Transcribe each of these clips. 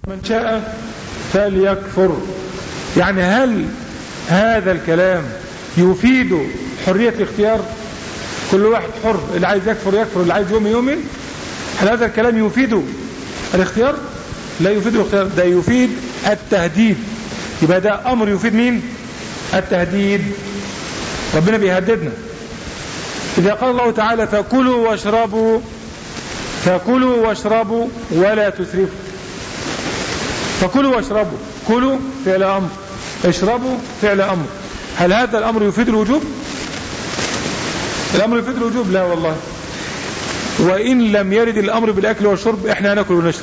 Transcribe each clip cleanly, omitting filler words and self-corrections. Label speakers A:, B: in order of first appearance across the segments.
A: من شاء فليكفر. يعني هل هذا الكلام يفيد حرية الاختيار؟ كل واحد حر، اللي عايز يكفر يكفر، اللي عايز يؤمن يؤمن. هل هذا الكلام يفيد الاختيار؟ لا يفيد الاختيار، ده يفيد التهديد. يبقى ده أمر يفيد مين؟ التهديد. ربنا بيهددنا. إذا قال الله تعالى فكلوا واشربوا ولا تسرفوا. فكلوا واشربوا، كلوا فعل أمر، اشربوا فعل أمر. هل هذا الأمر يفيد الوجوب؟ الأمر يفيد الوجوب؟ لا والله. وإن لم يرد الأمر بالأكل والشرب احنا هناكل ونشرب،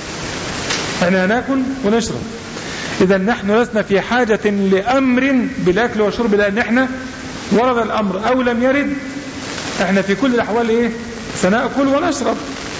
A: احنا هناكل ونشرب. إذا نحن لسنا في حاجة لأمر بالأكل والشرب، لأن احنا ورد الأمر أو لم يرد احنا في كل الأحوال ايه؟ سنأكل ونشرب.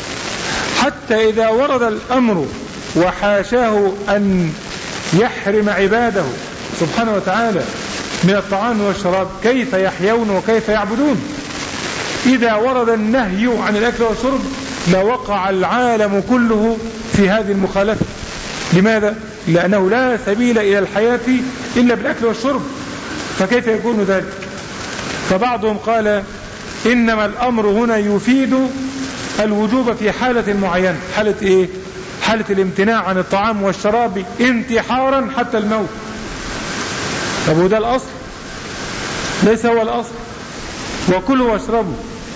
A: حتى إذا ورد الأمر وحاشاه أن يحرم عباده سبحانه وتعالى من الطعام والشراب، كيف يحيون وكيف يعبدون؟ إذا ورد النهي عن الأكل والشرب لوقع العالم كله في هذه المخالفة. لماذا؟ لأنه لا سبيل إلى الحياة إلا بالأكل والشرب، فكيف يكون ذلك؟ فبعضهم قال إنما الأمر هنا يفيد الوجوب في حالة معينة. حالة إيه؟ حالة الامتناع عن الطعام والشراب انتحارا حتى الموت. طب وده الأصل؟ ليس هو الأصل. وكلوا واشربوا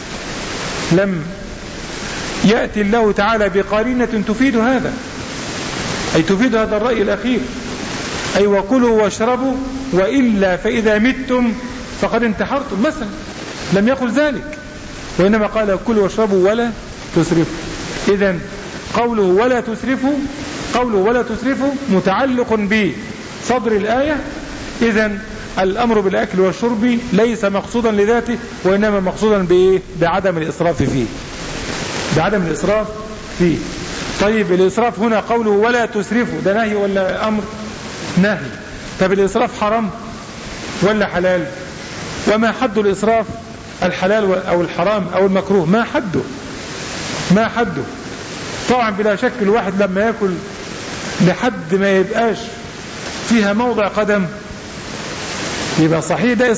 A: لم يأتي الله تعالى بقرينة تفيد هذا، أي تفيد هذا الرأي الأخير، أي وكلوا واشربوا وإلا فإذا متم فقد انتحرتم مثلا. لم يقل ذلك، وإنما قال كلوا واشربوا ولا تسرفوا. إذن قوله ولا تسرفوا متعلق بصدر الآية. إذن الأمر بالأكل والشرب ليس مقصودا لذاته، وإنما مقصودا بعدم الإسراف فيه، بعدم الإسراف فيه. طيب الإسراف هنا قوله ولا تسرفوا، ده نهي ولا أمر؟ نهي. طب الإسراف حرام ولا حلال؟ وما حد الإسراف؟ الحلال أو الحرام أو المكروه؟ ما حده؟ طبعا بلا شك الواحد لما يأكل لحد ما يبقاش فيها موضع قدم يبقى صحيح ده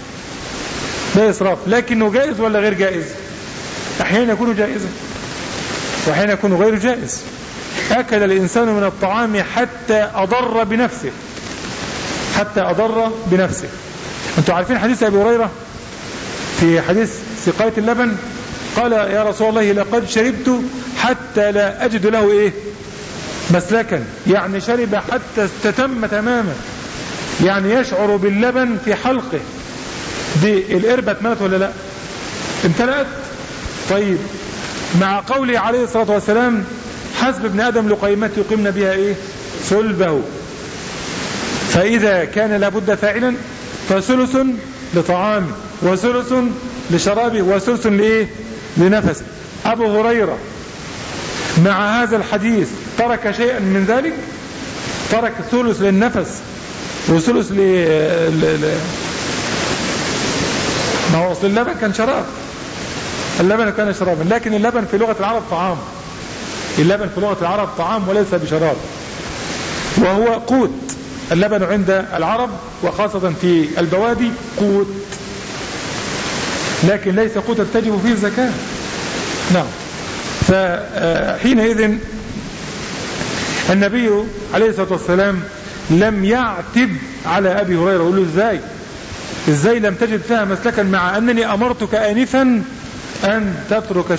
A: إسراف، لكنه جائز ولا غير جائز؟ أحيانا يكون جائزا وأحيانا يكون غير جائز. أكل الإنسان من الطعام حتى أضر بنفسه. أنتم عارفين حديث أبي هريرة في حديث سقاية اللبن؟ قال يا رسول الله لقد شربت حتى لا أجد له مسلكا، يعني شرب حتى استتم تماما، يعني يشعر باللبن في حلقه. دي القربة اتملت ولا لا؟ امتلأت. طيب مع قوله عليه الصلاة والسلام حسب ابن آدم لقيمات يقيمن بها صلبه. فإذا كان لابد فاعلا فثلث لطعامه وثلث لشرابه وثلث لنفسه. أبو هريرة مع هذا الحديث ترك شيئا من ذلك؟ ترك ثلث للنفس وثلث ما هو أصل اللبن كان شراب، اللبن كان شرابا، لكن اللبن في لغة العرب طعام. اللبن في لغة العرب طعام وليس بشراب، وهو قوت. اللبن عند العرب وخاصة في البوادي قوت، لكن ليس قوتا تجب فيه الزكاة. نعم. فحينئذ النبي عليه الصلاة والسلام لم يعتب على أبي هريرة، يقول له ازاي لم تجد فيها مسلكا، مع أنني أمرتك آنفا أن تترك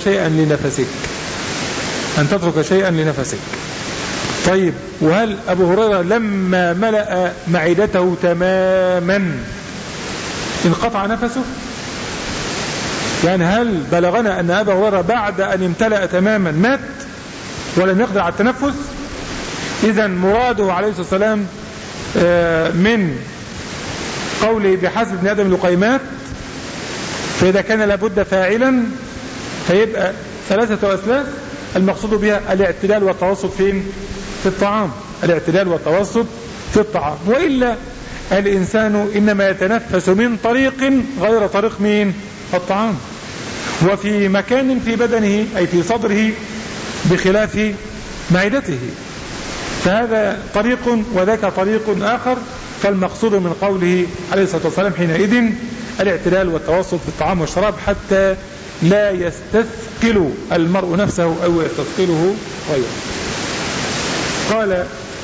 A: شيئا لنفسك. طيب وهل أبو هريرة لما ملأ معدته تماما انقطع نفسه؟ يعني هل بلغنا أن أبا هريرة بعد أن امتلأ تماما مات ولم يقدر على التنفس؟ إذا مراده عليه الصلاة والسلام من قوله بحسب ابن آدم لقيمات، فإذا كان لابد فاعلا فيبقى 3 أسلاف المقصود بها الاعتدال والتوسط فين؟ في الطعام. الاعتدال والتوسط في الطعام. وإلا الإنسان إنما يتنفس من طريق غير طريق مين؟ الطعام. وفي مكان في بدنه أي في صدره بخلاف معدته. فهذا طريق وذاك طريق آخر. فالمقصود من قوله عليه الصلاة والسلام حينئذ الاعتدال والتوسط في الطعام والشراب حتى لا يستثقل المرء نفسه أو يستثقله غيره. قال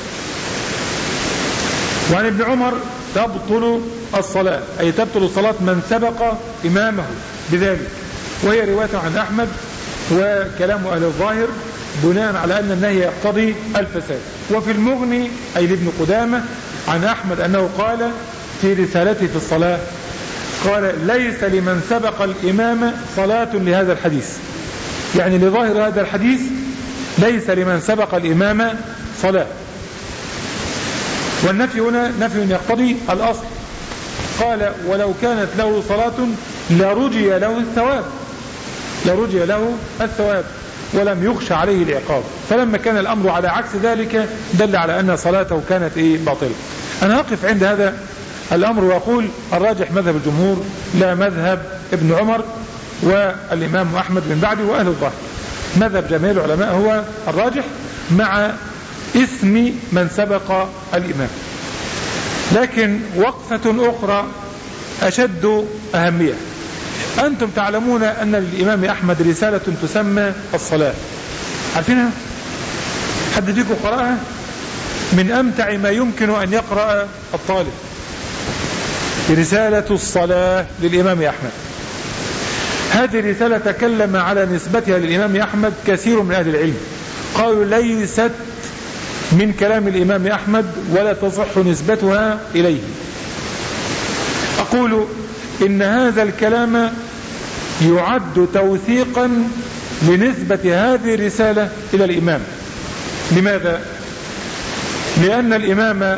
A: وعن ابن عمر تبطل الصلاة، أي تبطل صلاة من سبق إمامه بذلك، وهي رواية عن أحمد وكلام أهل الظاهر بناء على أن النهي يقتضي الفساد. وفي المغني أي لابن قدامة عن أحمد أنه قال في رسالته في الصلاة قال ليس لمن سبق الإمام صلاة لهذا الحديث، يعني لظاهر هذا الحديث ليس لمن سبق الإمام صلاة. والنفي هنا نفي يقتضي الأصل. قال ولو كانت له صلاة لرجي له الثواب، لرجي له الثواب ولم يخشى عليه العقاب. فلما كان الأمر على عكس ذلك دل على أن صلاته كانت باطلة. أنا أقف عند هذا الأمر وأقول الراجح مذهب الجمهور لا مذهب ابن عمر والإمام أحمد من بعده وأهل الظاهر. مذهب جميع العلماء هو الراجح مع اسم من سبق الإمام. لكن وقفة أخرى أشد أهمية. أنتم تعلمون أن للإمام أحمد رسالة تسمى الصلاة، عارفينها؟ حد فيكم قرأها؟ من أمتع ما يمكن أن يقرأ الطالب رسالة الصلاة للإمام أحمد. هذه الرسالة تكلم على نسبتها للإمام أحمد كثير من أهل العلم، قالوا ليست من كلام الإمام أحمد ولا تصح نسبتها إليه. أقول إن هذا الكلام يعد توثيقا لنسبة هذه الرسالة إلى الإمام. لماذا؟ لأن الإمام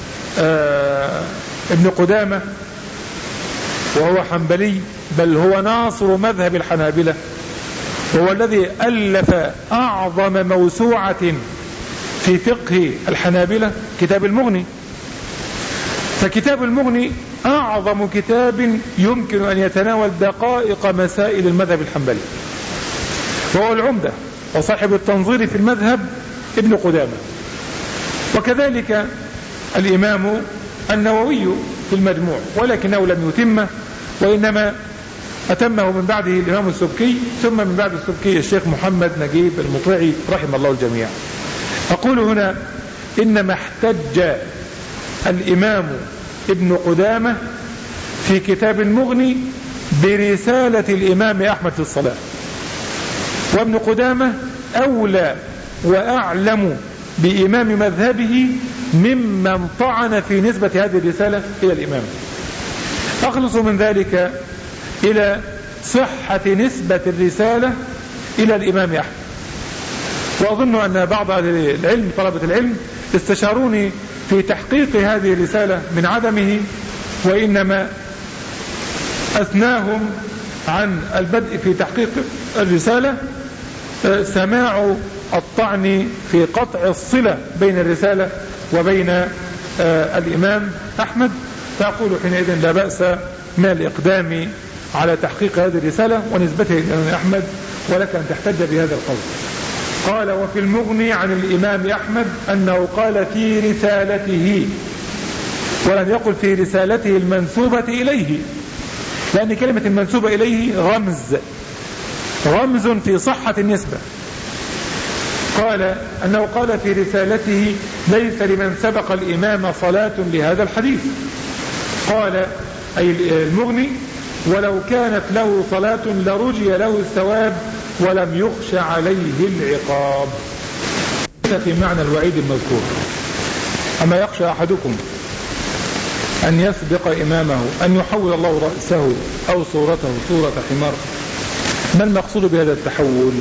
A: ابن قدامة وهو حنبلي بل هو ناصر مذهب الحنابلة، وهو الذي ألف أعظم موسوعة في فقه الحنابلة كتاب المغني. فكتاب المغني أعظم كتاب يمكن أن يتناول دقائق مسائل المذهب الحنبلي، وهو العمدة وصاحب التنظير في المذهب ابن قدامة. وكذلك الإمام النووي في المجموع، ولكنه لم يتمه وإنما أتمه من بعده الإمام السبكي، ثم من بعد السبكي الشيخ محمد نجيب المطيعي رحمه الله الجميع. أقول هنا إنما احتج الإمام ابن قدامة في كتاب المغني برسالة الإمام أحمد في الصلاة، وابن قدامة أولى وأعلم بإمام مذهبه ممن طعن في نسبة هذه الرسالة إلى الإمام. أخلص من ذلك إلى صحة نسبة الرسالة إلى الإمام أحمد. وأظن أن بعض أهل العلم طلبة العلم استشاروني في تحقيق هذه الرسالة من عدمه، وإنما أثناهم عن البدء في تحقيق الرسالة سماع الطعن في قطع الصلة بين الرسالة وبين الإمام أحمد. فأقول حينئذ لا بأس من الإقدام على تحقيق هذه الرسالة ونسبتها إلى الإمام أحمد، ولك أن تحتج بهذا القول. قال وفي المغني عن الإمام أحمد أنه قال في رسالته، ولم يقل في رسالته المنسوبة إليه، لأن كلمة المنسوبة إليه رمز في صحة النسبة. قال أنه قال في رسالته ليس لمن سبق الإمام صلاة لهذا الحديث. قال أي المغني ولو كانت له صلاة لرجي له الثواب ولم يخش عليه العقاب. في معنى الوعيد المذكور. أما يخشى أحدكم أن يسبق إمامه أن يحول الله رأسه أو صورته صورة حمار؟ ما المقصود بهذا التحول؟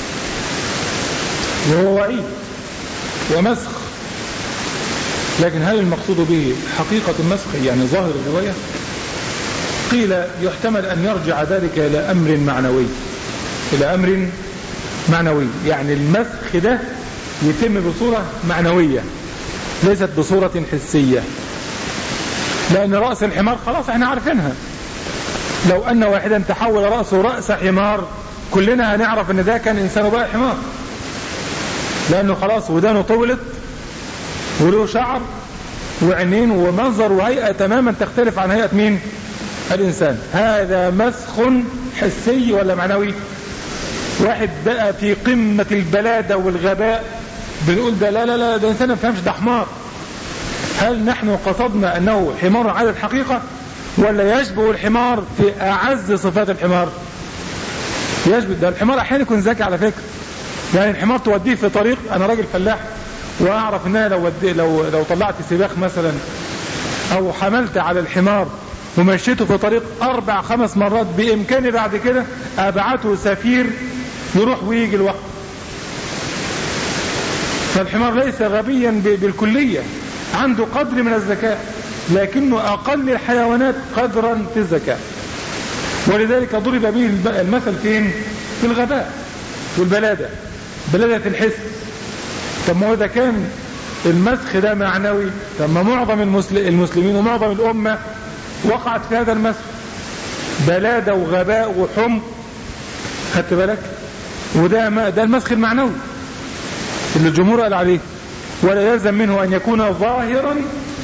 A: وهو وعيد ومسخ، لكن هل المقصود به حقيقة المسخ يعني ظاهر الرواية؟ قيل يحتمل أن يرجع ذلك إلى أمر معنوي، إلى أمر معنوي، يعني المسخ ده يتم بصورة معنوية ليست بصورة حسية، لأن رأس الحمار خلاص احنا عارفينها. لو أن واحدا تحول رأسه رأس حمار كلنا هنعرف أن ده كان إنسان بقى حمار، لأنه خلاص ودانه طولت وله شعر وعينين ومنظر وهيئة تماما تختلف عن هيئة مين؟ الإنسان. هذا مسخ حسي ولا معنوي؟ واحد بقى في قمة البلادة والغباء بنقول ده لا لا لا ده إنسان ما فهمش، ده حمار. هل نحن قصدنا أنه حمار على الحقيقة ولا يشبه الحمار في أعز صفات الحمار؟ يشبه. ده الحمار أحيانا يكون ذكي على فكرة. يعني الحمار توديه في طريق، أنا راجل فلاح وأعرف أن أنا لو طلعت سباق مثلا أو حملت على الحمار ومشيته في طريق 4-5 مرات بإمكاني بعد كده أبعته سفير يروح ويجي لوحده. فالحمار ليس غبيا بالكلية، عنده قدر من الذكاء، لكنه أقل الحيوانات قدرا في الذكاء. ولذلك ضرب به المثل فين؟ في الغباء والبلادة، بلادة الحس. طب ما هو إذا كان المسخ ده معنوي، طب ما معظم المسلمين ومعظم الأمة وقعت في هذا المسخ، بلادة وغباء وحمق. خدت بالك؟ ده المسخ المعنوي اللي الجمهور قال عليه. ولا يلزم منه أن يكون ظاهرا،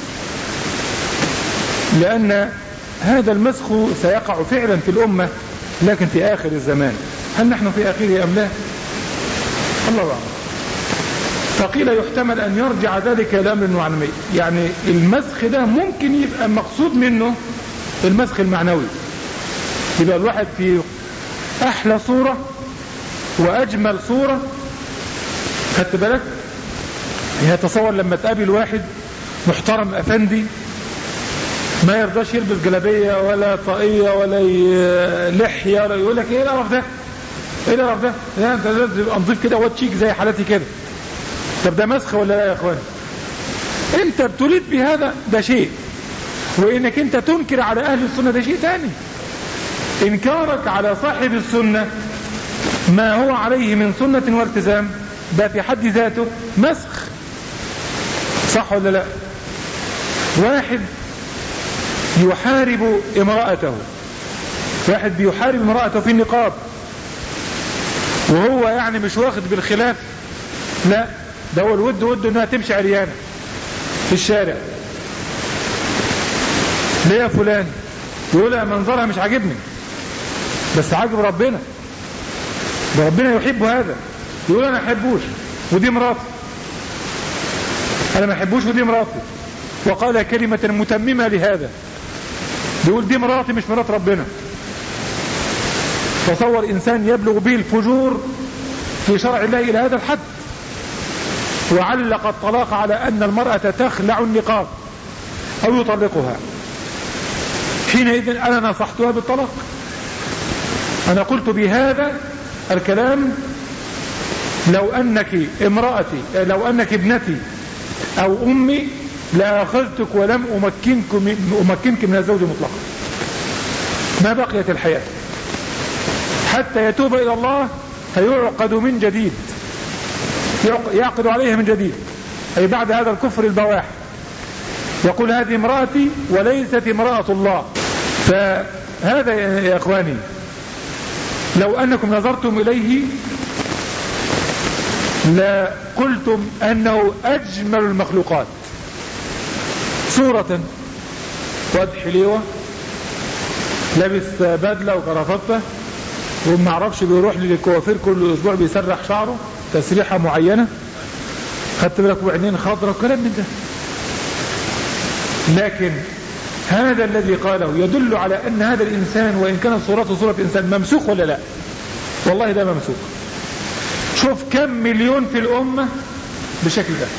A: لأن هذا المسخ سيقع فعلا في الأمة لكن في آخر الزمان. هل نحن في آخره أم لا؟ الله أعلم. فقيل يحتمل أن يرجع ذلك إلى أمر المعنوي. يعني المسخ ده ممكن يبقى مقصود منه المسخ المعنوي، يبقى الواحد في أحلى صورة وأجمل صورة. خدت بالك؟ يتصور لما تقابل واحد محترم أفندي ما يرضاش يلبس جلابية ولا طاقية ولا لحية ولا، يقول لك ايه القرف ده؟ ايه القرف ده؟ انت لازم تبقى نظيف كده وتشيك زي حالتي كده. طب ده مسخ ولا لا يا اخوان؟ انت بتريد بهذا ده شيء، وانك انت تنكر على اهل السنة ده شيء ثاني. انكارك على صاحب السنة ما هو عليه من سنة والتزام ده في حد ذاته مسخ. صح ولا لا؟ واحد يحارب امرأته، واحد بيحارب امرأته في النقاب وهو يعني مش واخد بالخلاف، لا ده هو الود وده انها تمشي عريانة في الشارع. ليه يا فلان؟ يقول منظرها مش عاجبني، بس عاجب ربنا، ده ربنا يحب هذا. يقول انا احبوش ودي مراتي، انا ما احبوش ودي مراتي، وقال كلمة متممة لهذا، بيقول دي مراتي مش مرات ربنا. تصور انسان يبلغ به الفجور في شرع الله الى هذا الحد، وعلق الطلاق على ان المرأة تخلع النقاب او يطلقها. حينئذ انا نصحتها بالطلاق، انا قلت بهذا الكلام لو انك امرأتي، لو انك ابنتي او امي لأخذتك ولم أمكنك من الزوج مطلقا ما بقيت الحياة حتى يتوب إلى الله فيعقد من جديد، يعقد عليها من جديد، أي بعد هذا الكفر البواح يقول هذه امرأتي وليست امرأة الله. فهذا يا إخواني لو أنكم نظرتم إليه لقلتم أنه أجمل المخلوقات صورة، واد حليوة لابس بدلة وكرافتة وما عرفش بيروح للكوافير كل اسبوع بيسرح شعره تسريحة معينة، خدت بالك، وعينين خضرة وكلام من ده. لكن هذا الذي قاله يدل على ان هذا الانسان وان كانت صورته صورة انسان ممسوخ ولا لا؟ والله ده ممسوخ. شوف كم مليون في الامة بالشكل ده.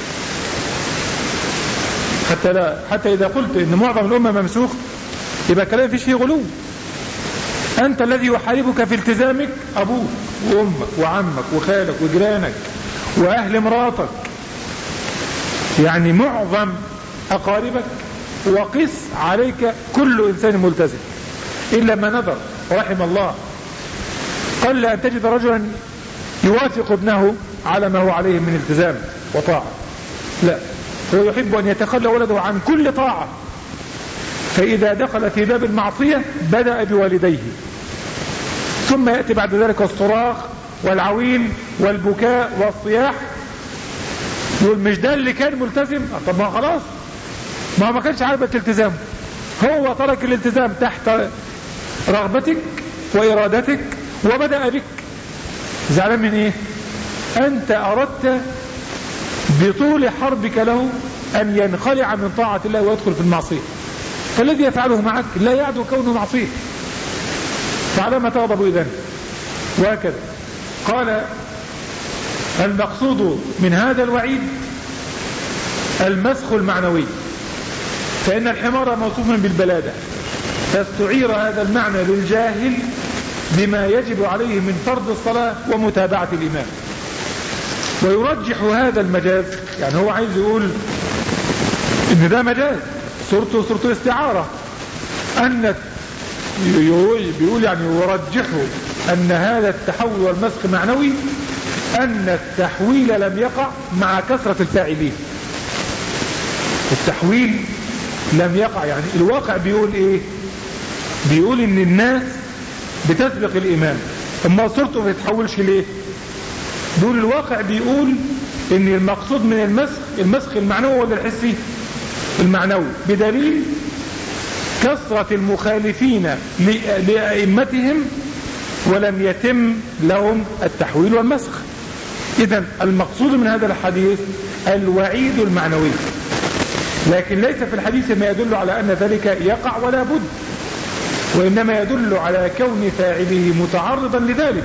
A: حتى إذا قلت إن معظم الأمة ممسوخ يبقى كلام فيش فيه غلو. أنت الذي يحاربك في التزامك أبوك وأمك وعمك وخالك وجيرانك وأهل مراتك، يعني معظم أقاربك، وقس عليك كل إنسان ملتزم إلا ما نذر ورحم الله. قل أن تجد رجلا يوافق ابنه على ما هو عليه من التزام وطاعة، لا، هو يحب أن يتخلى ولده عن كل طاعة، فإذا دخل في باب المعصية بدأ بوالديه، ثم يأتي بعد ذلك الصراخ والعويل والبكاء والصياح يقول مش ده اللي كان ملتزم؟ طب ما خلاص، ما كانش عاجبك التزامه، هو ترك الالتزام تحت رغبتك وإرادتك وبدأ بك. زعلان من ايه؟ أنت أردت بطول حربك له أن ينخلع من طاعة الله ويدخل في المعصية، فالذي يفعله معك لا يعدو كونه معصية، فعلى ما تغضب إذن. وهكذا قال المقصود من هذا الوعيد المسخ المعنوي، فإن الحمار موصوف بالبلادة، فاستعير هذا المعنى للجاهل بما يجب عليه من فرض الصلاة ومتابعة الإمام. ويرجح هذا المجاز، يعني هو عايز يقول إن ده مجاز، صورته استعارة، أن بيقول يعني يرجحه أن هذا التحول والمسخ معنوي، أن التحويل لم يقع مع كثرة الفاعلين. التحويل لم يقع، يعني الواقع بيقول إيه؟ بيقول إن الناس بتسبق الإمام، أما صورته ما تتحولش ليه؟ دول الواقع بيقول إن المقصود من المسخ المعنوي ولا الحسي؟ المعنوي، بدليل كثرة المخالفين لأئمتهم ولم يتم لهم التحويل والمسخ. إذن المقصود من هذا الحديث الوعيد المعنوي، لكن ليس في الحديث ما يدل على أن ذلك يقع ولا بد، وإنما يدل على كون فاعله متعرضا لذلك،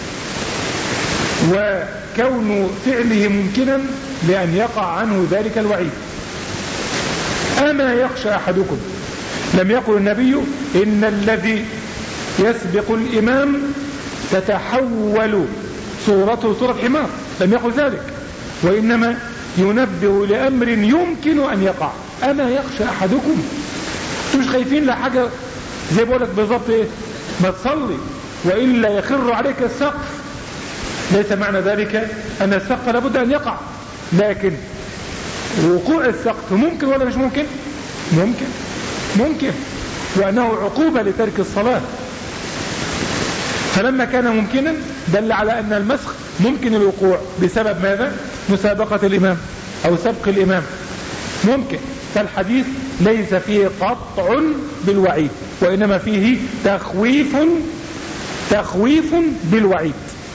A: وكون فعله ممكنا لأن يقع عنه ذلك الوعيد. أما يخشى أحدكم، لم يقل النبي إن الذي يسبق الإمام تتحول صورته صورة حمار، لم يقل ذلك، وإنما ينبه لأمر يمكن أن يقع. أما يخشى أحدكم، مش خايفين لحاجة زي بقولك بالضبط إيه؟ ما تصلي وإلا يخر عليك السقف. ليس معنى ذلك أن السقف لابد أن يقع، لكن وقوع السقف ممكن ولا مش ممكن؟ ممكن، وأنه عقوبة لترك الصلاة. فلما كان ممكنا دل على أن المسخ ممكن الوقوع بسبب ماذا؟ مسابقة الإمام أو سبق الإمام ممكن. فالحديث ليس فيه قطع بالوعيد، وإنما فيه تخويف بالوعيد،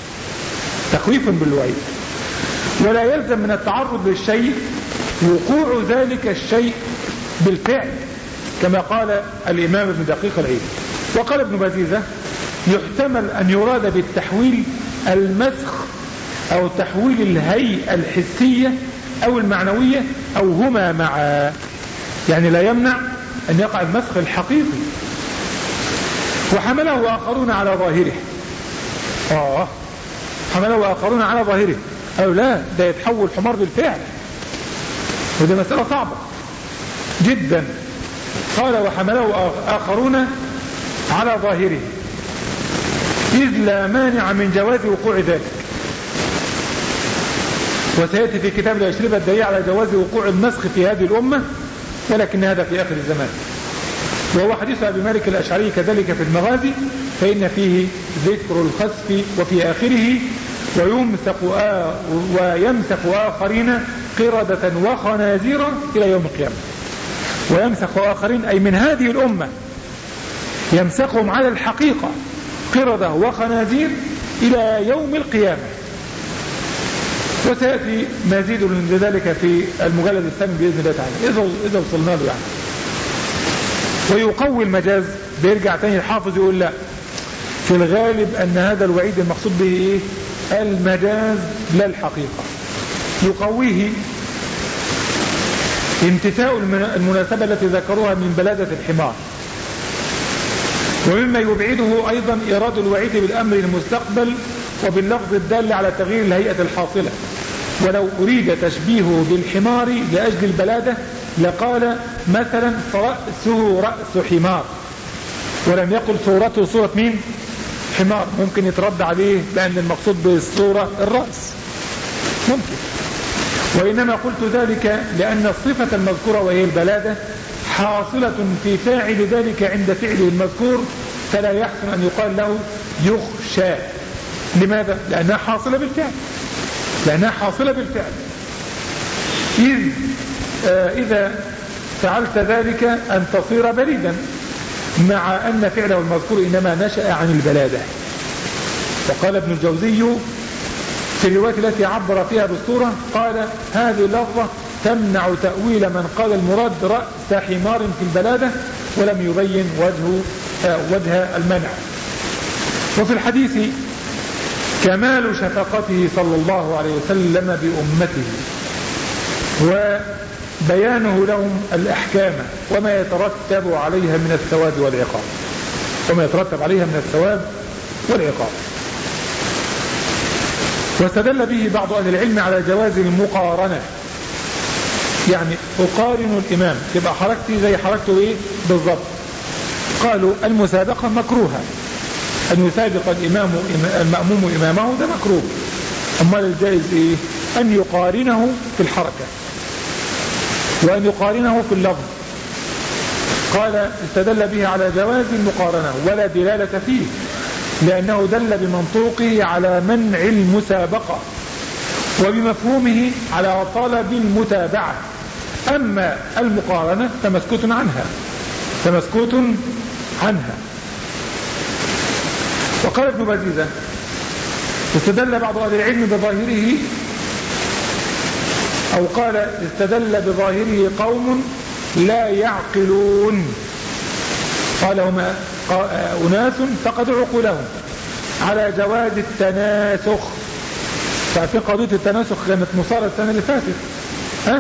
A: ولا يلزم من التعرض للشيء وقوع ذلك الشيء بالفعل، كما قال الإمام ابن دقيق العيد. وقال ابن بزيزة يحتمل أن يراد بالتحويل المسخ أو تحويل الهيئة الحسية أو المعنوية أو هما معا، يعني لا يمنع أن يقع المسخ الحقيقي. وحمله آخرون على ظاهره، حمله آخرون على ظاهره، أو لا ده يتحول حمار بالفعل، وده مسألة صعبة جدا. قال وحمله آخرون على ظاهره إذ لا مانع من جواز وقوع ذلك. وسيأتي في كتاب الأشربة الدليل على جواز وقوع المسخ في هذه الأمة، ولكن هذا في آخر الزمان. وهو حديث أبي مالك الأشعري كذلك في المغازي، فإن فيه ذكر الخسف وفي آخره ويمسخ آخرين قردة وخنازير إلى يوم القيامة. ويمسخ آخرين أي من هذه الأمة، يمسخهم على الحقيقة قردة وخنازير إلى يوم القيامة. وسيأتي مزيد من ذلك في المجلد الثاني بإذن الله تعالى إذا وصلنا له يعني. ويقوي المجاز، بيرجع تاني الحافظ يقول لا، في الغالب أن هذا الوعيد المقصود به إيه؟ المجاز لا الحقيقة. يقويه امتثاء المناسبة التي ذكروها من بلادة الحمار. ومما يبعده أيضا إيراد الوعيد بالأمر المستقبل وباللفظ الدال على تغيير الهيئة الحاصلة. ولو أريد تشبيهه بالحمار لأجل البلادة لقال مثلا فرأسه رأس حمار، ولم يقل صورته صورة مين؟ حمار. ممكن يترد عليه لأن المقصود بالصورة الرأس، ممكن. وإنما قلت ذلك لأن الصفة المذكورة وهي البلادة حاصلة في فاعل ذلك عند فعله المذكور، فلا يحسن أن يقال له يخشى. لماذا؟ لأنها حاصلة بالفعل، إذا فعلت ذلك أن تصير بليدا، مع أن فعله المذكور إنما نشأ عن البلادة. وقال ابن الجوزي في الرواية التي عبر فيها بالصورة قال: هذه اللفظة تمنع تأويل من قال المراد رأس حمار في البلادة، ولم يبين وجه المنع. وفي الحديث كمال شفقته صلى الله عليه وسلم بأمته، وبيانه لهم الأحكام وما يترتب عليها من الثواب والعقاب، واستدل به بعض أهل العلم على جواز المقارنة، يعني أقارن الإمام، تبقى حركتي زي حركته إيه بالضبط. قالوا المسابقة مكروهة، أن يسابق المأموم إمامه ده مكروه. أمال الجائز إيه؟ أن يقارنه في الحركة وأن يقارنه في اللفظ. قال استدل به على جواز المقارنة ولا دلالة فيه، لأنه دل بمنطوقه على منع المسابقة، وبمفهومه على طلب المتابعة. أما المقارنة فمسكوت عنها. وقال ابن بزيزة استدل بعض أهل العلم بظاهره، أو قال استدل بظاهره قوم لا يعقلون، قال هما أناس فقدوا عقولهم، على جواز التناسخ. ففي قضية التناسخ كانت مصارة السنة اللي فاتت،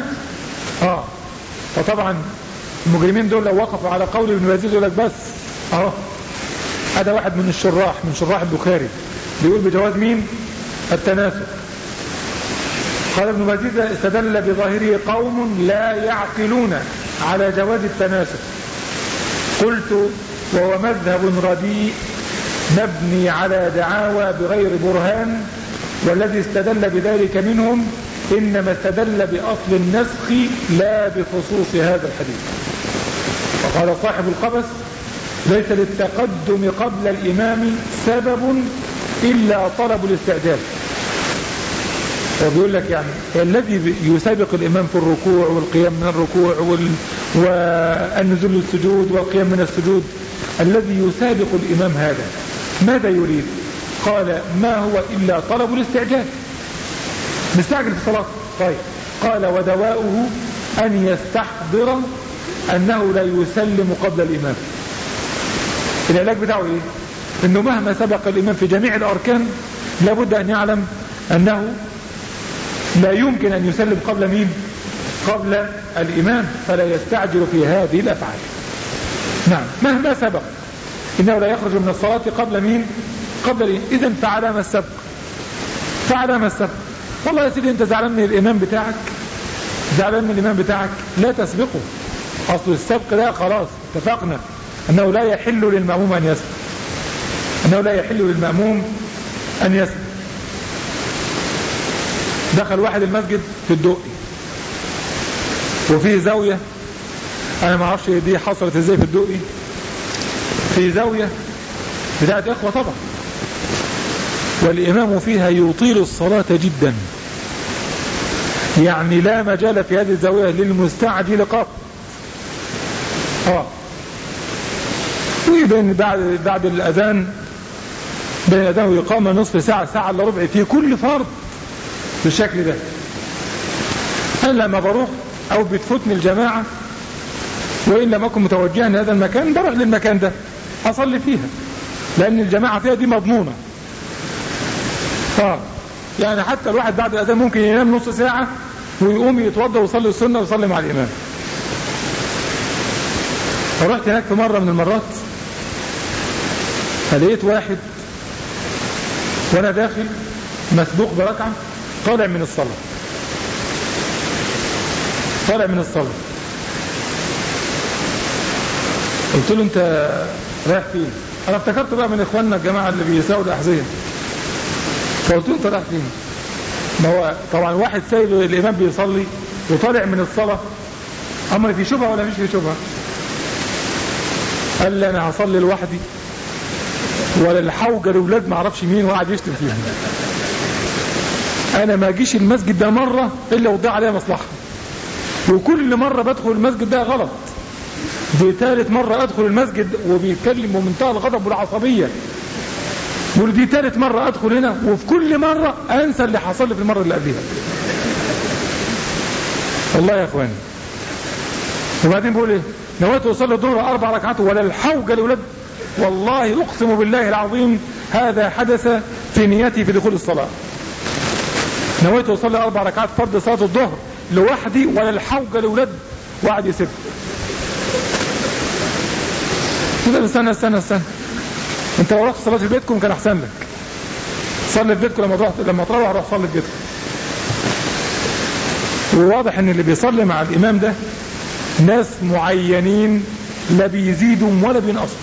A: فطبعا المجرمين دول لو وقفوا على قول ابن بزيز يقول لك بس هذا واحد من شراح البخاري بيقول بجواز مين؟ التناسخ. قال ابن بزيز استدل بظاهره قوم لا يعقلون على جواز التناسخ. قلت وهو مذهب رديء مبني على دعاوى بغير برهان، والذي استدل بذلك منهم إنما استدل بأصل النسخ لا بخصوص هذا الحديث. وقال صاحب القبس ليس للتقدم قبل الإمام سبب إلا طلب الاستعجال. وبيقول لك يعني الذي يسابق الإمام في الركوع والقيام من الركوع والنزول للسجود والقيام من السجود، الذي يسابق الإمام هذا ماذا يريد؟ قال ما هو إلا طلب الاستعجال، مستعجل في الصلاة. طيب قال ودواؤه أن يستحضر أنه لا يسلم قبل الإمام. العلاج بتاعه إيه؟ إنه مهما سبق الإمام في جميع الأركان لابد أن يعلم أنه لا يمكن أن يسلم قبل مين؟ قبل الإمام، فلا يستعجل في هذه الأفعال. نعم مهما سبق إنه لا يخرج من الصلاة قبل مين؟ قبل الإمام. إذن فعلامة السبق. والله يا سيدي أنت زعلان من الإمام بتاعك، لا تسبقه. أصل السبق ده خلاص اتفقنا أنه لا يحل للمأموم أن يسبق. دخل واحد المسجد في الدقي وفيه زاوية، أنا ما اعرفش دي حصلت ازاي في الدقي، في زاوية بتاعت إخوة طبعا، والإمام فيها يطيل الصلاة جدا، يعني لا مجال في هذه الزاوية للمستعجل قط. وبين بعد الأذان، بين الأذان وإقامة نصف ساعة إلا ربع في كل فرض بالشكل ده. أنا لما بروح أو بتفوتني الجماعة وإن لم أكن متوجها لهذا المكان بروح للمكان ده أصلي فيها، لأن الجماعة فيها دي مضمونة. يعني حتى الواحد بعد الأذان ممكن ينام نص ساعة ويقوم يتوضى ويصلي السنة ويصلي مع الإمام. فرحت هناك في مرة من المرات فلقيت واحد وانا داخل مسبوق بركعة طالع من الصلاة. قلت له انت رايح فين؟ انا افتكرت بقى من اخواننا الجماعة اللي بيساووا الأحذية، فقلت له انت رايح فين؟ ما هو طبعا واحد سايب الإمام بيصلي وطالع من الصلاة، امر في شبهة ولا مش في شبهة؟ قال لي انا هصلي لوحدي ولا الحوجة الأولاد ما اعرفش مين وقعد يشتم فيهم. انا ما اجيش المسجد ده مرة الا وضع عليها مصلحة. وكل مرة بدخل المسجد ده غلط. دي ثالث مرة أدخل المسجد وبيتكلم بمنتهى الغضب والعصبية. ودي ثالث مرة أدخل هنا وفي كل مرة أنسى اللي حصل لي في المرة اللي قبلها. والله يا أخواني. وبعدين بقول إيه؟ نويت أصلي الظهر 4 ركعات ولا الحوجة لأولاد. والله أقسم بالله العظيم هذا حدث في نيتي في دخول الصلاة. نويت أصلي 4 ركعات فرض صلاة الظهر لوحدي ولا الحوجة لأولاد وقعد يسب. استنى انت لو رحت صلاه في بيتكم كان احسن لك. صلي في بيتكم لما تروح روح صلي في بيتكم. وواضح ان اللي بيصلي مع الامام ده ناس معينين لا بيزيدوا ولا بينقصوا.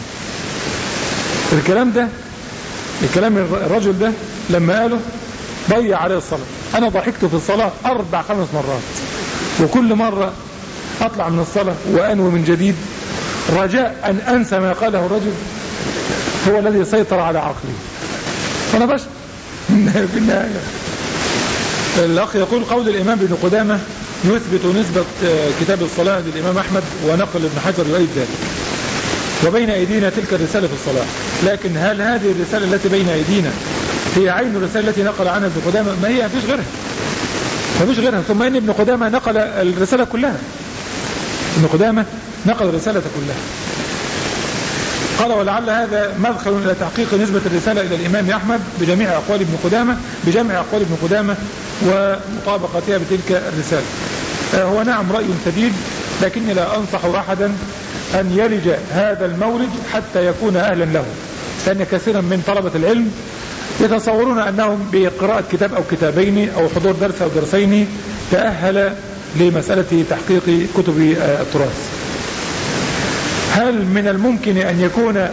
A: الكلام الرجل ده لما قاله ضيع عليه الصلاه. انا ضحكت في الصلاه 4-5 مرات وكل مره اطلع من الصلاه وانوي من جديد رجاء ان انسى ما قاله الرجل هو الذي سيطر على عقلي. وانا بشر في النهايه. الاخ يقول قول الامام ابن قدامه يثبت نسبه كتاب الصلاه للامام احمد ونقل ابن حجر يؤيد ذلك. وبين ايدينا تلك الرساله في الصلاه. لكن هل هذه الرساله التي بين ايدينا هي عين الرساله التي نقل عنها ابن قدامه؟ ما هي مفيش غيرها. ثم ان ابن قدامه نقل الرساله كلها. ابن قدامه نقل الرساله كلها. قال ولعل هذا مدخل إلى تحقيق نسبة الرسالة إلى الإمام أحمد بجميع أقوال ابن قدامة ومطابقتها بتلك الرسالة. هو نعم رأي سديد لكني لا أنصح أحدا أن يلج هذا المولج حتى يكون أهلا له. لأن كثيرا من طلبة العلم يتصورون أنهم بقراءة كتاب أو كتابين أو حضور درس أو درسين تأهل لمسألة تحقيق كتب التراث. هل من الممكن أن يكون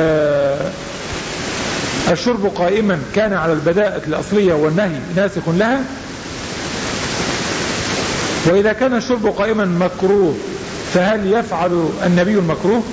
A: الشرب قائما كان على البداءة الأصلية والنهي ناسخ لها؟ وإذا كان الشرب قائما مكروه فهل يفعل النبي المكروه؟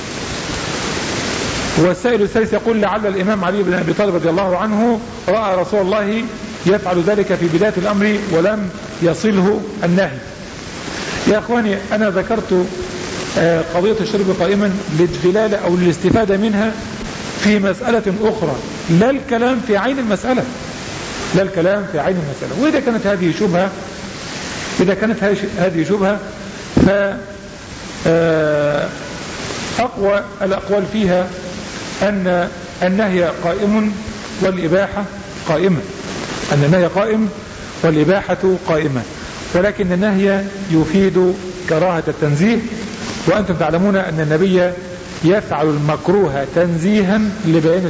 A: والسائل الثالث يقول لعل الإمام علي بن أبي طالب رضي الله عنه رأى رسول الله يفعل ذلك في بداية الأمر ولم يصله النهي. يا أخواني أنا ذكرت قضية الشرب قائما للدلالة أو للاستفادة منها في مسألة أخرى لا الكلام في عين المسألة. وإذا كانت هذه شبهة فأقوى الأقوال فيها أن النهي قائم والإباحة قائمة. قائمة ولكن النهي يفيد كراهة التنزيه. وأنتم تعلمون أن النبي يفعل المكروه تنزيها لبيان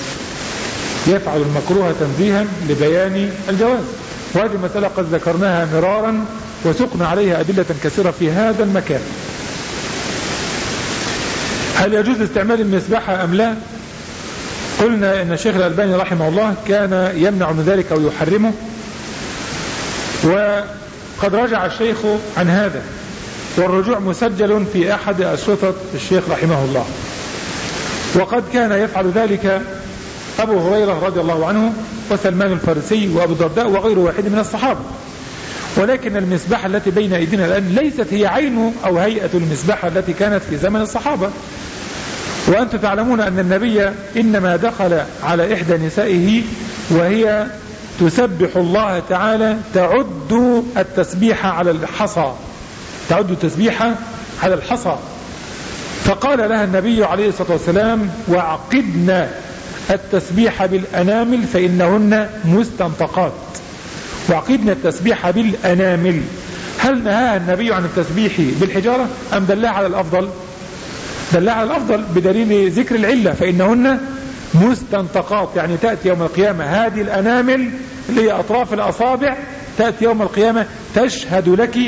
A: الجواز. وهذه المسألة قد ذكرناها مرارا وسقنا عليها أدلة كثيرة في هذا المكان. هل يجوز استعمال المسبحة أم لا؟ قلنا أن الشيخ الألباني رحمه الله كان يمنع من ذلك أو يحرمه، وقد رجع الشيخ عن هذا، والرجوع مسجل في أحد أشرطة الشيخ رحمه الله. وقد كان يفعل ذلك أبو هريرة رضي الله عنه وسلمان الفارسي وأبو الدرداء وغير واحد من الصحابة. ولكن المسبحة التي بين أيدينا الآن ليست هي عين أو هيئة المسبحة التي كانت في زمن الصحابة. وأنتم تعلمون أن النبي إنما دخل على إحدى نسائه وهي تسبح الله تعالى تعد التسبيح على الحصى، فقال لها النبي عليه الصلاة والسلام وعقدنا التسبيح بالأنامل فإنهن مستنطقات. وعقدنا التسبيح بالأنامل. هل نهاها النبي عن التسبيح بالحجارة أم دلها على الأفضل؟ دلها على الأفضل بدليل ذكر العلة فإنهن مستنطقات، يعني تأتي يوم القيامة هذه الأنامل اللي هي أطراف الأصابع تأتي يوم القيامة تشهد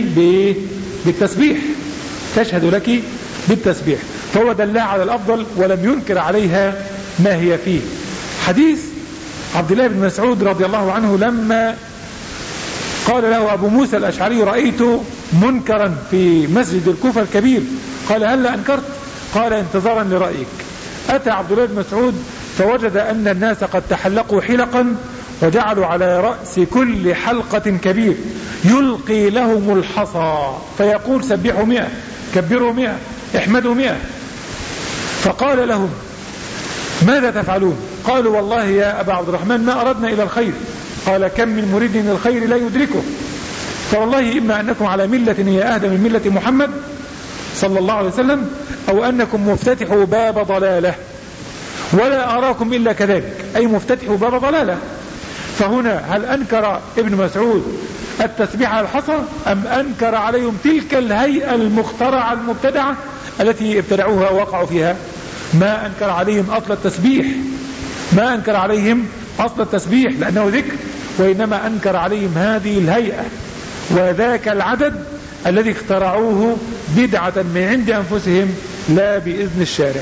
A: لك بالتسبيح. فهو دلها على الأفضل ولم ينكر عليها ما هي فيه. حديث عبد الله بن مسعود رضي الله عنه لما قال له أبو موسى الأشعري رأيت منكرا في مسجد الكوفة الكبير، قال هل أنكرت؟ قال انتظارا لرأيك. أتى عبد الله بن مسعود فوجد أن الناس قد تحلقوا حلقا وجعلوا على رأس كل حلقة كبير يلقي لهم الحصى فيقول سبحوا 100 كبروا 100 احمدوا 100. فقال لهم ماذا تفعلون؟ قالوا والله يا أبا عبد الرحمن ما أردنا إلى الخير. قال كم من مريد للخير لا يدركه، فوالله إما أنكم على ملة هي أهدى من ملة محمد صلى الله عليه وسلم، أو أنكم مفتتحوا باب ضلالة، ولا أراكم إلا كذلك، أي مفتتحوا باب ضلالة. فهنا هل أنكر ابن مسعود التسبيح على الحصى أم أنكر عليهم تلك الهيئة المخترعة المبتدعة التي ابتدعوها ووقعوا فيها؟ ما أنكر عليهم أصل التسبيح، ما أنكر عليهم أصل التسبيح لأنه ذكر، وإنما أنكر عليهم هذه الهيئة وذاك العدد الذي اخترعوه بدعة من عند أنفسهم لا بإذن الشارع.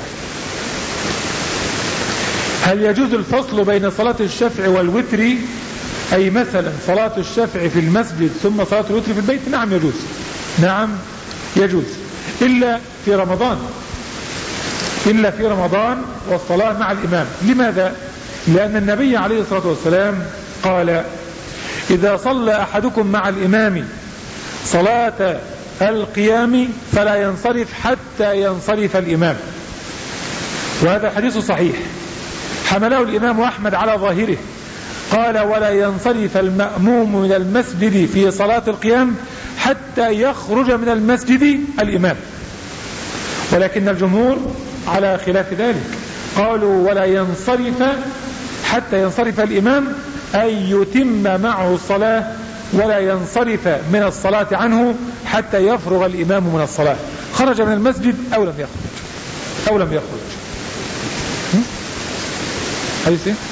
A: هل يجوز الفصل بين صلاة الشفع والوتر؟ أي مثلا صلاة الشفع في المسجد ثم صلاة الوتر في البيت؟ نعم يجوز، نعم يجوز، إلا في رمضان، إلا في رمضان والصلاة مع الإمام. لماذا؟ لأن النبي عليه الصلاة والسلام قال إذا صلى أحدكم مع الإمام صلاة القيام فلا ينصرف حتى ينصرف الإمام، وهذا حديث صحيح حمله الإمام أحمد على ظاهره، قال ولا ينصرف المأموم من المسجد في صلاة القيام حتى يخرج من المسجد الإمام. ولكن الجمهور على خلاف ذلك، قالوا ولا ينصرف حتى ينصرف الإمام، أي يتم معه الصلاة ولا ينصرف من الصلاة عنه حتى يفرغ الإمام من الصلاة، خرج من المسجد أو لم يخرج أو لم يخرج. حديث إيه؟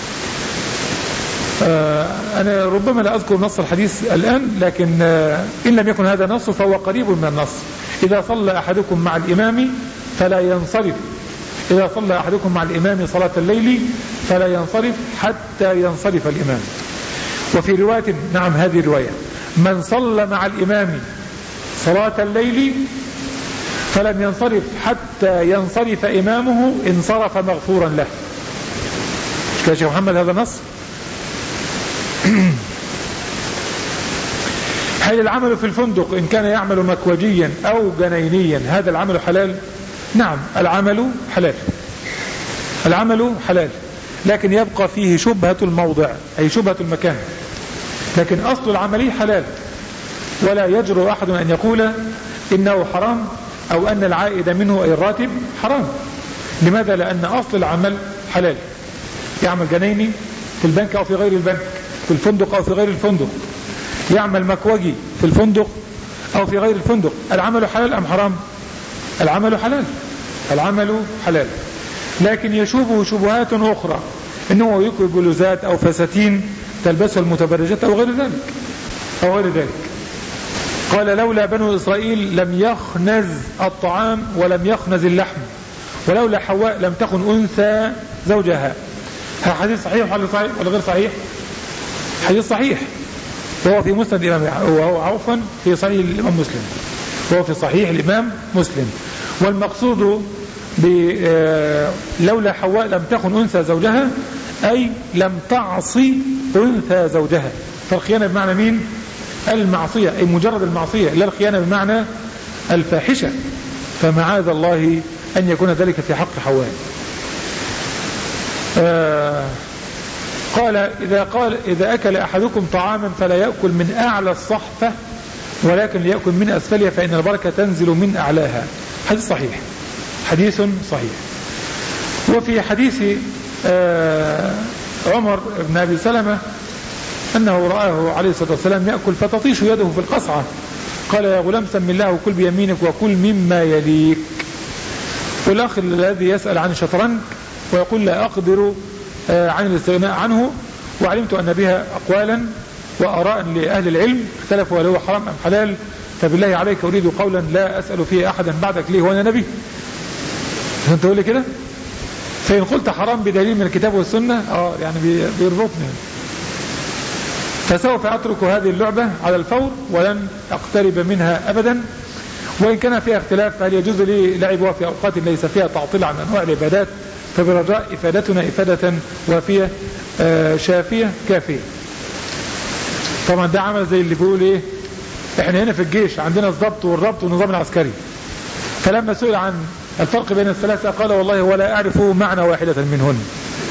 A: أنا ربما لا أذكر نص الحديث الآن، لكن إن لم يكن هذا نص فهو قريب من النص. إذا صلى أحدكم مع الإمام فلا ينصرف، إذا صلى أحدكم مع الإمام صلاة الليل فلا ينصرف حتى ينصرف الإمام. وفي رواية، نعم هذه الرواية، من صلى مع الإمام صلاة الليل فلم ينصرف حتى ينصرف إمامه انصرف مغفورا له. يا شيخ محمد هذا نص. هل العمل في الفندق إن كان يعمل مكوجيا أو جنينيا هذا العمل حلال؟ نعم العمل حلال، العمل حلال، لكن يبقى فيه شبهة الموضع أي شبهة المكان، لكن أصل العمل حلال، ولا يجرؤ أحد أن يقول إنه حرام أو أن العائد منه أي الراتب حرام. لماذا؟ لأن أصل العمل حلال. يعمل جنيني في البنك أو في غير البنك، في الفندق أو في غير الفندق، يعمل مكوجي في الفندق أو في غير الفندق، العمل حلال أم حرام؟ العمل حلال، العمل حلال، لكن يشوبه شبهات أخرى، إنه يكوي بلوزات أو فساتين تلبسها المتبرجات أو غير ذلك أو غير ذلك. قال لولا بنو إسرائيل لم يخنز الطعام ولم يخنز اللحم، ولولا حواء لم تكن أنثى زوجها. هذا حديث صحيح ولا غير صحيح؟ حديث صحيح، وهو في مسند الإمام، وهو عوفا في صحيح الإمام مسلم، وهو في صحيح الإمام مسلم. والمقصود لولا حواء لم تكن أنثى زوجها أي لم تعصي أنثى زوجها. فالخيانة بمعنى مين؟ المعصية، أي مجرد المعصية، لا الخيانة بمعنى الفاحشة، فمعاذ الله أن يكون ذلك في حق حواء. قال إذا أكل أحدكم طعاما فلا يأكل من أعلى الصحفة ولكن ليأكل من أسفلها فإن البركة تنزل من أعلاها. حديث صحيح، حديث صحيح. وفي حديث عمر بن أبي سلمة أنه رآه عليه الصلاة والسلام يأكل فتطيش يده في القصعة، قال يا غلام سم الله وكل بيمينك وكل مما يليك. والأخ الذي يسأل عن الشطرنج ويقول لا أقدر عن الاستغناء عنه، وعلمت أن بها أقوالا وأراء لأهل العلم اختلفوا هل هو حرام أم حلال، فبالله عليك أريد قولا لا أسأل فيه أحدا بعدك ليه وأنا نبي. أنت تقول لي كده؟ فإن قلت حرام بدليل من الكتاب والسنة يعني بيربطني، فسوف أترك هذه اللعبة على الفور ولن أقترب منها أبدا. وإن كان فيها اختلاف هل يجوز لي لعبها في أوقات ليس فيها تعطيل عن أنواع العبادات، فبرجاء إفادتنا إفادة وافية شافية كافية. طبعا ده عمل زي اللي بيقول ايه، احنا هنا في الجيش عندنا الضبط والربط والنظام العسكري. فلما سئل عن الفرق بين الثلاثة قال والله ولا أعرف معنى واحدة منهن.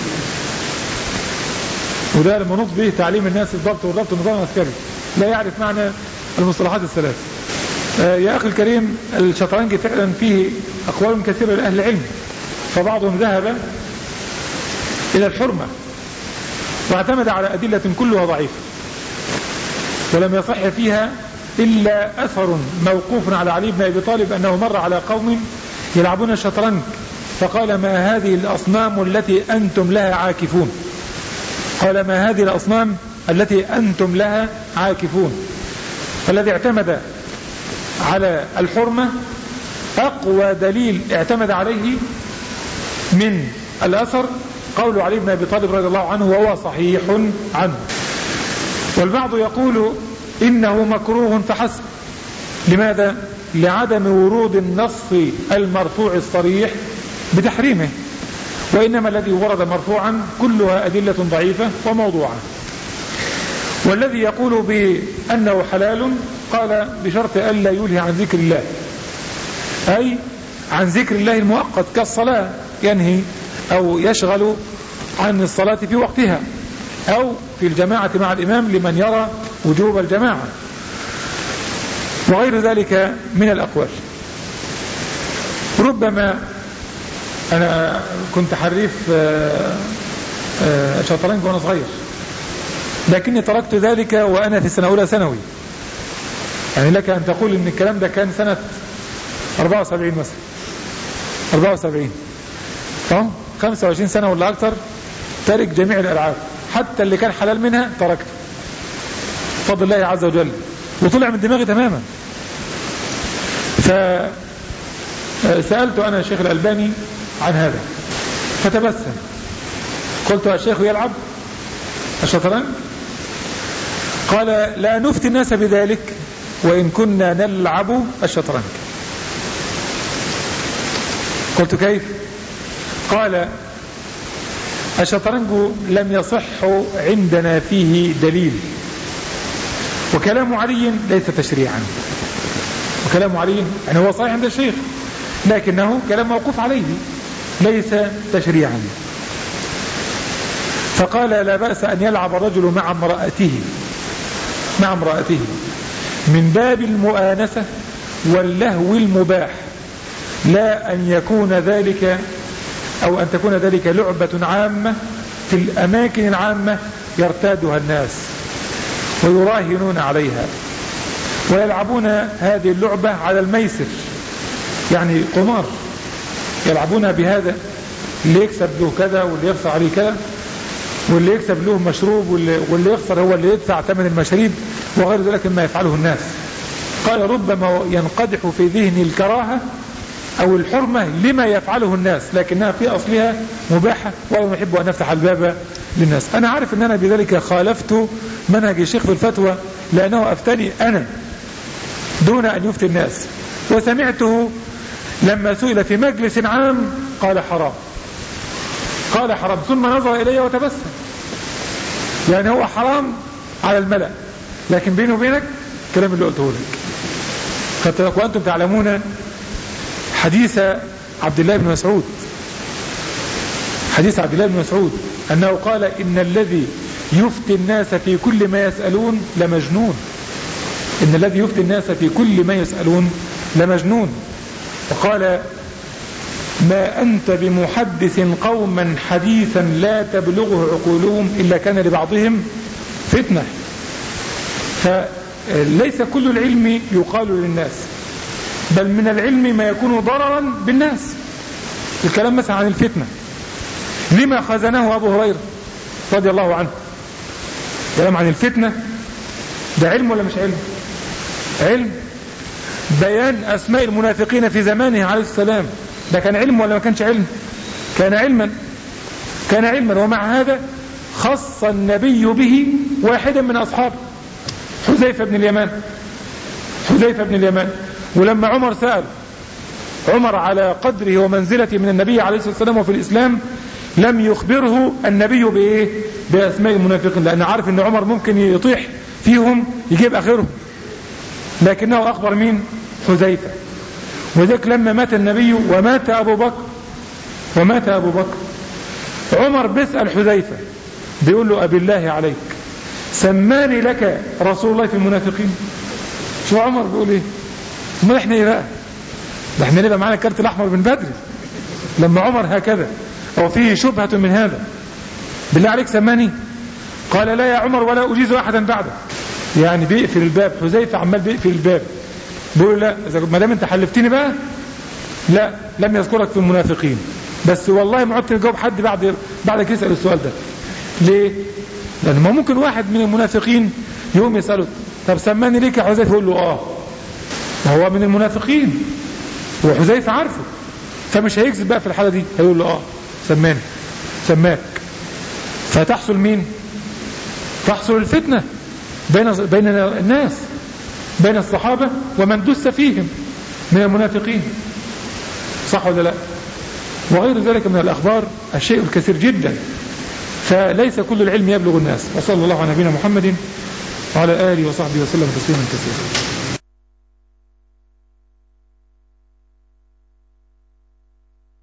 A: وده المنوط به تعليم الناس الضبط والربط والنظام العسكري، لا يعرف معنى المصطلحات الثلاث. يا أخي الكريم، الشطرنج فعلا فيه أقوال كثيرة لأهل العلم، فبعضهم ذهب إلى الحرمة واعتمد على أدلة كلها ضعيفة، ولم يصح فيها إلا أثر موقوف على علي بن أبي طالب أنه مر على قوم يلعبون الشطرنج فقال ما هذه الأصنام التي أنتم لها عاكفون. قال ما هذه الأصنام التي أنتم لها عاكفون. فالذي اعتمد على الحرمة أقوى دليل اعتمد عليه من الأثر قول علي بن أبي طالب رضي الله عنه، وهو صحيح عنه. والبعض يقول إنه مكروه فحسب. لماذا؟ لعدم ورود النص المرفوع الصريح بتحريمه، وإنما الذي ورد مرفوعا كلها أدلة ضعيفة وموضوعة. والذي يقول بأنه حلال قال بشرط ألا يلهي عن ذكر الله، أي عن ذكر الله المؤقت كالصلاة، ينهي أو يشغل عن الصلاة في وقتها، أو في الجماعة مع الإمام لمن يرى وجوب الجماعة، وغير ذلك من الأقوال. ربما أنا كنت حريف شطرنج وأنا صغير، لكني تركت ذلك وأنا في السنة الأولى ثانوي. يعني لك أن تقول إن الكلام ده كان سنة 74 مثلا، 74 25 سنة ولا أكثر ترك جميع الألعاب، حتى اللي كان حلال منها تركته بفضل الله عز وجل، وطلع من دماغي تماما. فسألت أنا الشيخ الألباني عن هذا فتبسم، قلت الشيخ يلعب الشطرنج؟ قال لا نفتي الناس بذلك وإن كنا نلعب الشطرنج. قلت كيف؟ قال الشطرنج لم يصح عندنا فيه دليل، وكلام علي ليس تشريعا. وكلام علي يعني هو صحيح عند الشيخ، لكنه كلام موقوف عليه ليس تشريعا. فقال لا بأس أن يلعب الرجل مع امرأته من باب المؤانسة واللهو المباح، لا أن يكون ذلك أو أن تكون ذلك لعبة عامة في الأماكن العامة يرتادها الناس ويراهنون عليها، ويلعبون هذه اللعبة على الميسر، يعني قمار، يلعبون بهذا، اللي يكسب له كذا واللي يخسر عليه كذا، واللي يكسب له مشروب واللي يخسر هو اللي يدفع ثمن المشاريب وغير ذلك مما يفعله الناس. قال ربما ينقدح في ذهن الكراهة أو الحرمة لما يفعله الناس، لكنها في أصلها مباحة، ولا يحب أن نفتح الباب للناس. أنا عارف أن أنا بذلك خالفت منهج الشيخ في الفتوى، لأنه أفتني أنا دون أن يفتي الناس، وسمعته لما سئل في مجلس عام قال حرام، قال حرام، ثم نظر إلي وتبسم. يعني هو حرام على الملأ، لكن بيني وبينك كلام اللي قلته لك. وأنتم تعلمون حديث عبد الله بن مسعود، حديث عبد الله بن مسعود أنه قال إن الذي يفتي الناس في كل ما يسألون لمجنون. إن الذي يفتي الناس في كل ما يسألون لمجنون. وقال ما أنت بمحدث قوما حديثا لا تبلغه عقولهم إلا كان لبعضهم فتنة. فليس كل العلم يقال للناس، بل من العلم ما يكون ضررا بالناس. الكلام مثلا عن الفتنة، لما خزنه أبو هريرة رضي الله عنه، كلام عن الفتنة ده علم ولا مش علم؟ علم. بيان أسماء المنافقين في زمانه عليه السلام ده كان علم ولا ما كانش علم؟ كان علما، كان علما. ومع هذا خص النبي به واحدا من أصحابه، حذيفة بن اليمان. حذيفة بن اليمان. ولما عمر سأل عمر على قدره ومنزلته من النبي عليه الصلاة والسلام وفي الإسلام، لم يخبره النبي بإيه؟ بأسماء المنافقين، لأن عارف أن عمر ممكن يطيح فيهم يجيب آخرهم، لكنه أخبر مين؟ حذيفة. وذلك لما مات النبي ومات أبو بكر عمر بيسأل حذيفة بيقول له أبي الله عليك سماني لك رسول الله في المنافقين. شو عمر بيقول ايه؟ ما احنا ايه بقى؟ ده احنا نبقى معانا الكارت الأحمر من بدري لما عمر هكذا أو فيه شبهة من هذا. بالله عليك سماني؟ قال لا يا عمر ولا أجيز أحدا بعدك. يعني بيقفل الباب، حذيفة عمال بيقفل الباب بيقول لا ما دام انت حلفتني بقى لا لم يذكرك في المنافقين. بس والله ما عدت نجاوب حد بعدك يسأل السؤال ده. ليه؟ لأن ما ممكن واحد من المنافقين يوم يسأله طب سماني ليك يا حذيفة يقول له هو من المنافقين وحذيفة عارفه، فمش هيكذب بقى في الحالة دي، هيقول له سماك. فتحصل مين؟ تحصل الفتنة بين الناس، بين الصحابة ومن دس فيهم من المنافقين، صح ولا لا؟ وغير ذلك من الأخبار الشيء الكثير جدا، فليس كل العلم يبلغ الناس. وصلى الله على نبينا محمد وعلى آله وصحبه وسلم تسليما كثيرا.